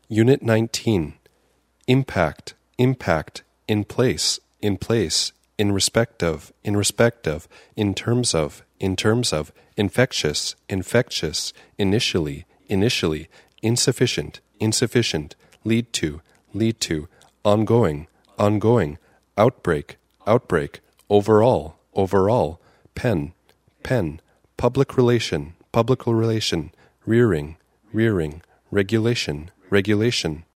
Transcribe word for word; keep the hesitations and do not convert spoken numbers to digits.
Unit nineteen. Impact, impact, in place, in place, in respect of, in respect of, in terms of, in terms of, infectious, infectious, initially, initially, insufficient, insufficient, lead to, lead to, ongoing, ongoing, outbreak, outbreak, overall, overall, pen, pen, public relation, public relation, rearing, rearing, regulation, regulation,